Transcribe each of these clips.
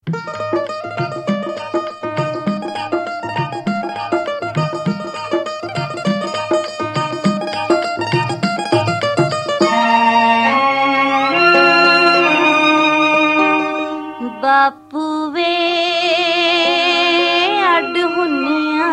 ਬਾਪੂ ਵੇ ਅੱਡ ਹੁੰਨੀਆਂ,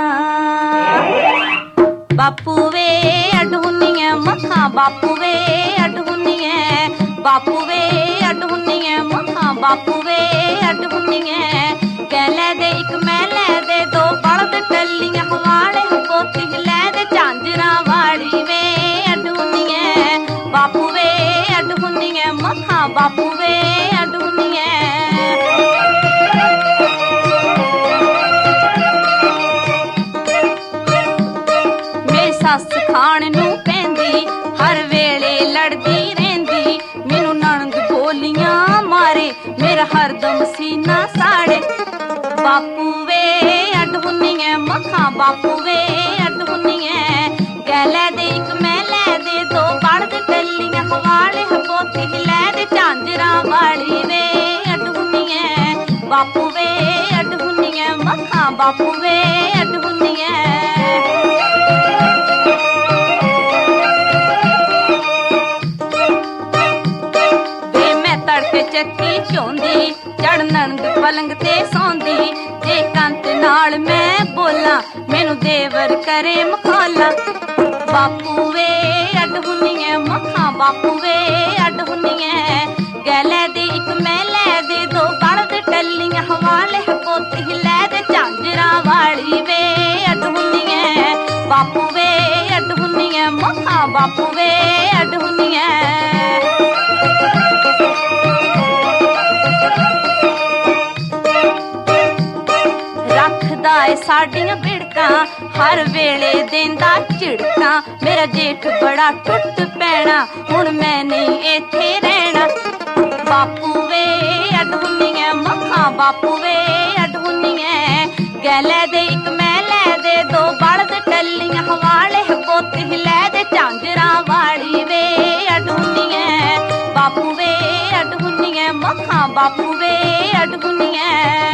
ਬਾਪੂ ਵੇ ਅੱਡ ਹੁੰਨੀਆਂ ਮੱਖਾਂ, ਬਾਪੂ ਵੇ ਅੱਡ ਹੁੰਨੀਆਂ, ਬਾਪੂ ਵੇ ਅੱਡ ਹੁੰਨੀਆਂ ਮੱਖਾਂ, ਬਾਪੂ ਵੇ ਅੱਡ ਹੁੰਨੀਆਂ। ਕਹਿ ਲੈ ਦੇ ਇੱਕ ਮੈਂ ਲੈ ਦੇ ਦੋ ਬਲਦ ਟੱਲੀਆਂ ਹਵਾਲੇ ਪੋਤੀ ਲੈ ਦੇ ਝਾਂਜਰਾਂ ਵਾਲੀ ਵੇ ਅੱਡ ਹੁੰਨੀਆਂ, ਬਾਪੂ ਵੇ ਅੱਡ ਹੁੰਨੀਆਂ ਮੱਖਾਂ, ਬਾਪੂ ਵੇ ਅੱਡ ਹੁੰਨੀਆਂ। ਸੱਸ ਖਾਣ ਨੂੰ ਪੈਂਦੀ ਹਰ ਵੇਲੇ ਲੜਦੀ ਰਹਿੰਦੀ, ਮੈਨੂੰ ਨਣਦ ਬੋਲੀਆਂ ਮਾਰੇ ਮੇਰਾ ਹਰਦਮ ਸੀਨਾ ਸਾੜੇ। ਬਾਪੂ ਵੇ ਅੱਡ ਹੁੰਨੀਆਂ ਮੱਖਾਂ, ਬਾਪੂ ਵੇ ਅੱਡ ਹੁੰਨੀਆਂ। ਕਹਿ ਲੈ ਦੇ ਇੱਕ ਮੈਂ ਲੈ ਦੇ ਦੋ ਬਲਦ ਟੱਲੀਆਂ ਹਵਾਲੇ ਪੋਤੀ ਲੈ ਦੇ ਝਾਂਜਰਾਂ ਵਾਲੀ ਵੇ ਅੱਡ ਹੁੰਨੀਆਂ, ਬਾਪੂ ਵੇ ਅੱਡ ਹੁੰਨੀਆਂ ਮੱਖਾਂ, ਬਾਪੂ ਵੇ ਅੱਡ ਹੁੰਨੀਆਂ। ਚੱਕੀ ਝੋਂਦੀ ਚੜ ਨਣਦ ਪਲੰਗ ਤੇ ਸੌਂਦੀ, ਜੇ ਕੰਤ ਨਾਲ ਮੈਂ ਬੋਲਾਂ ਮੈਨੂੰ ਦੇਵਰ ਕਰੇ ਮਖੌਲਾ। ਬਾਪੂ ਵੇ ਅੱਡ ਹੁੰਨੀਆਂ ਮੱਖਾਂ, ਬਾਪੂ ਵੇ ਅੱਡ ਹੁੰਨੀਆਂ। ਕਹਿ ਲੈ ਦੇ ਇੱਕ ਮੈਂ ਲੈ ਦੇ ਦੋ ਬਲਦ ਟੱਲੀਆਂ ਹਵਾਲੇ ਪੋਤੀ ਲੈ ਦੇ ਝਾਂਜਰਾਂ ਵਾਲੀ ਵੇ ਅੱਡ ਹੁੰਨੀਆਂ, ਬਾਪੂ ਵੇ ਅੱਡ ਹੁੰਨੀਆਂ ਮੱਖਾਂ, ਬਾਪੂ ਵੇ ਅੱਡ ਹੁੰਨੀਆਂ। ਰੱਖਦਾ ਏ ਸਾਡੀਆਂ ਬਿੜਕਾਂ ਹਰ ਵੇਲੇ ਦੇਂਦਾ ਝਿੜਕਾਂ, ਮੇਰਾ ਜੇਠ ਬੜਾ ਟੁੱਟ ਪੈਣਾ ਹੁਣ ਮੈਂ ਨਹੀਂ ਇੱਥੇ ਰਹਿਣਾ। ਬਾਪੂ ਵੇ ਅੱਡ ਹੁੰਨੀਆਂ ਮੱਖਾਂ, ਬਾਪੂ ਵੇ ਅੱਡ ਹੁੰਨੀਆਂ। ਕਹਿ ਲੈ ਦੇ ਇੱਕ ਮੈਂ ਲੈ ਦੇ ਦੋ ਬਲਦ ਟੱਲੀਆਂ ਹਵਾਲੇ ਪੋਤੀ ਲੈ ਦੇ ਝਾਂਜਰਾਂ ਵਾਲੀ ਵੇ ਅੱਡ ਹੁੰਨੀਆਂ, ਬਾਪੂ ਵੇ ਅੱਡ ਹੁੰਨੀਆਂ ਮੱਖਾਂ, ਬਾਪੂ ਵੇ ਅੱਡ ਹੁੰਨੀਆਂ।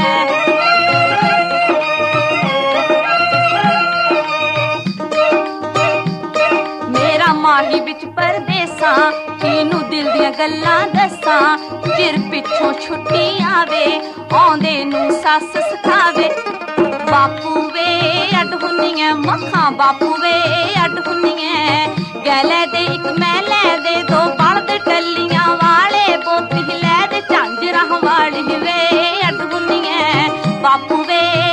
ਮਾਹੀ ਵਿੱਚ ਪਰਦੇਸਾਂ ਕਿਨੂੰ ਦਿਲ ਦੀਆਂ ਗੱਲਾਂ ਦੱਸਾਂ, ਚਿਰ ਪਿੱਛੋਂ ਛੁੱਟੀ ਆਵੇ ਆਉਂਦੇ ਨੂੰ ਸੱਸ ਸਿਖਾਵੇ। ਬਾਪੂ ਵੇ ਅੱਡ ਹੁੰਨੀਆਂ ਮੱਖਾਂ, ਬਾਪੂ ਵੇ ਅੱਡ ਹੁੰਨੀਆਂ। ਕਹਿ ਲੈ ਦੇ ਇੱਕ ਮੈਂ ਲੈ ਦੇ ਦੋ ਬਲਦ ਟੱਲੀਆਂ ਵਾਲੇ ਪੋਤੀ ਲੈ ਦੇ ਝਾਂਜਰਾਂ ਵਾਲੀ ਵੇ ਅੱਡ ਹੁੰਨੀਆਂ, ਬਾਪੂ ਵੇ